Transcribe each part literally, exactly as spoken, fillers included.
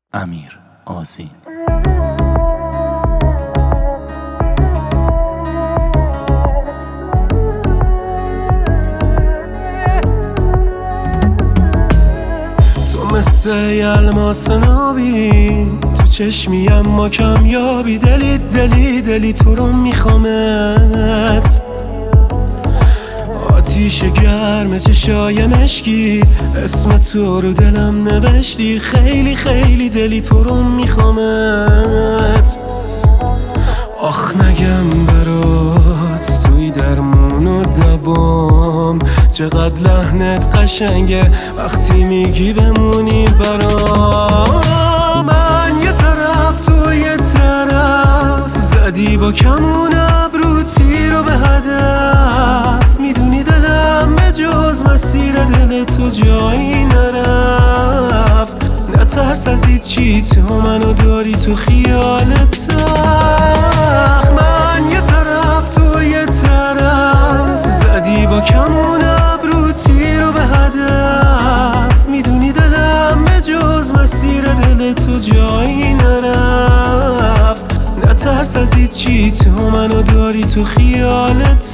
امیر آذین. تو مثل الماس نابی تو چشمی اما کمیابی، دلی دلی دلی تو رو میخوامت، آتیش گرم چشای مشکی، اسم تو رو دلم نوشتی، خیلی خیلی دلی تو رو میخوامت. آخ نگم برات توی درمون و دوام، چقدر لحنت قشنگه وقتی میگی بمونی برام. من یه طرف تو یه طرف، زدی با کمون ابرو تیر رو به هدف، میدونی دلم به جز مسیر دل تو جایی نرفت. نترس از هیچی، تو منو داری تو خیالت. من یه طرف تو یه طرف، زدی با کمون ابرو تیر رو به هدف، میدونی دلم به جز مسیر دل تو جایی نرفت. نترس از هیچی، تو منو داری تو خیالت.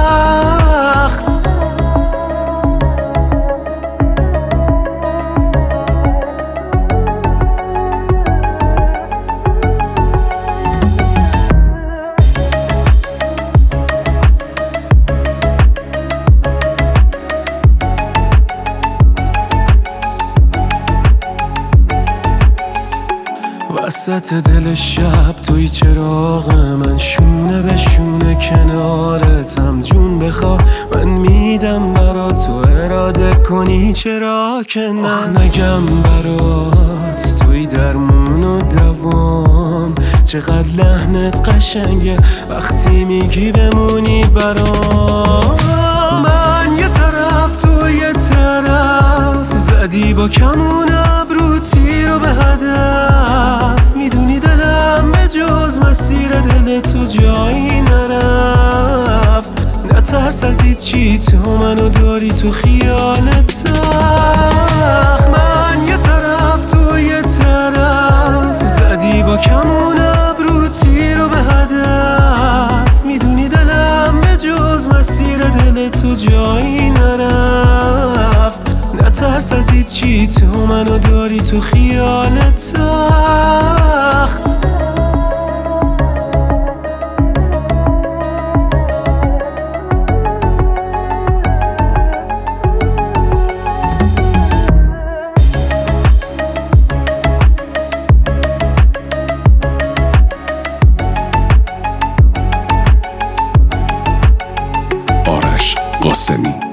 وسط دل شب توی چراغ من، شونه به شونه کنارتم، جون بخوا من میدم برات، تو اراده کنی چرا که نه. آخ نگم برات توی درمون و دوام، چقدر لحنت قشنگه وقتی میگی بمونی برام. من یه طرف تو یه طرف، زدی با کمون ابرو تیر رو به هدف، میدونی دلم به جز مسیر دل تو جایی نرفت. نترس از هیچی، تو منو داری تو خیالت. من یه طرف تو یه طرف، زدی با کمون ابرو تیر رو به هدف، میدونی دلم به جز مسیر دل تو جایی نرفت. نترس از هیچی، تو منو داری تو خیالت. آرش قاسمی.